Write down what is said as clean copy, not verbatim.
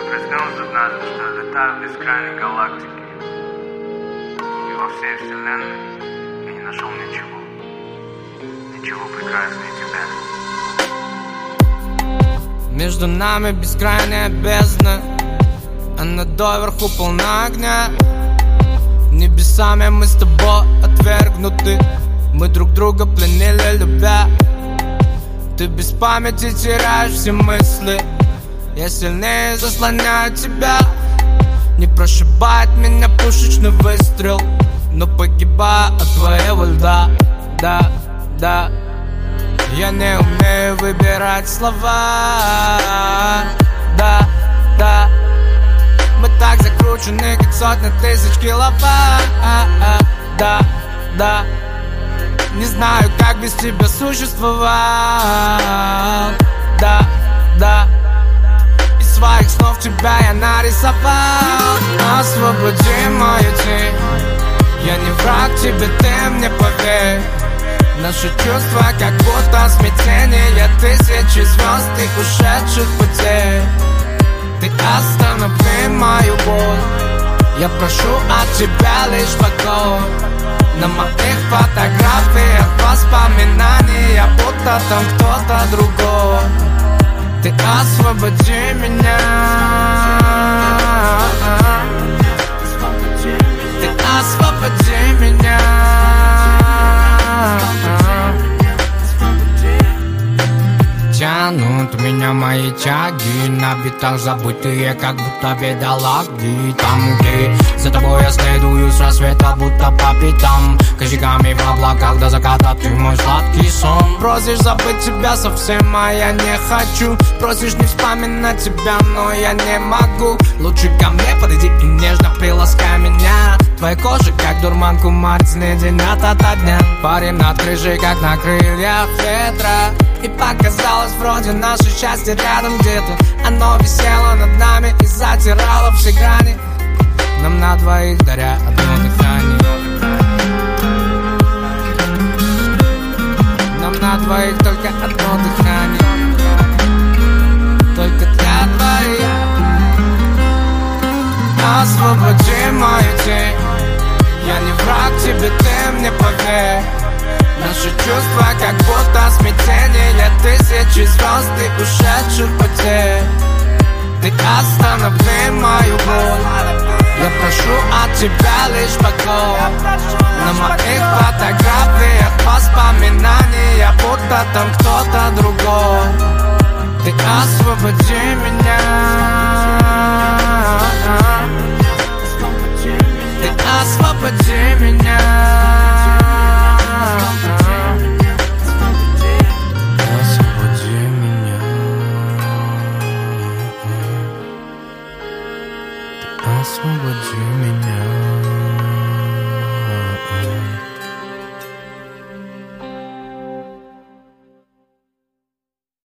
Проснемся однажды, что летаю в бескрайней галактике, и во всей вселенной я не нашел ничего прекраснее тебя. Между нами бескрайняя бездна, она доверху полна огня. Небесами мы с тобой отвергнуты, мы друг друга пленили, любя. Ты без памяти теряешь все мысли, я сильнее заслоняю тебя. Не прошибает меня пушечный выстрел, но погибаю от твоего льда. Да, да, я не умею выбирать слова. Да, да, мы так закручены, как сотни тысяч киловатт. Да, да, не знаю, как без тебя существовал. Да, да, из своих снов тебя я нарисовал. Освободи мою тень, я не враг тебе, ты мне поверь. Наши чувства как будто смятение тысячи звезд и ушедших путей. Ты останови мою боль, я прошу от тебя лишь покой. На моих фотографиях воспоминания, будто там кто-то другой. Ты освободи меня, ты освободи меня. Тянут меня мои тяги на битах забытые, как будто бедолаги. Там, где за тобой я следую с рассвета, будто по пятам, козырьками в облаках до заката, ты мой сладкий сон. Просишь забыть тебя совсем, а я не хочу. Просишь не вспоминать тебя, но я не могу. Лучше ко мне подойди и нежно приласкай меня. Твоя кожа, как дурманку, мать леденят ото дня. Парим над крышей, как на крыльях ветра. И показалось, вроде наше счастье рядом где-то. Оно висело над нами и затирало все грани. Нам на двоих даря одно дыхание. Нам на двоих только одно дыхание. Только для двоих. Освободи мою тень, я не враг тебе, ты мне поверь. Наши чувства как будто смятение тысячи звезд и ушедших путей. Ты останови мою боль, я прошу от тебя лишь покой. На моих фотографиях воспоминания, будто там кто-то другой. Ты освободи меня, ты освободи меня. Освободи меня.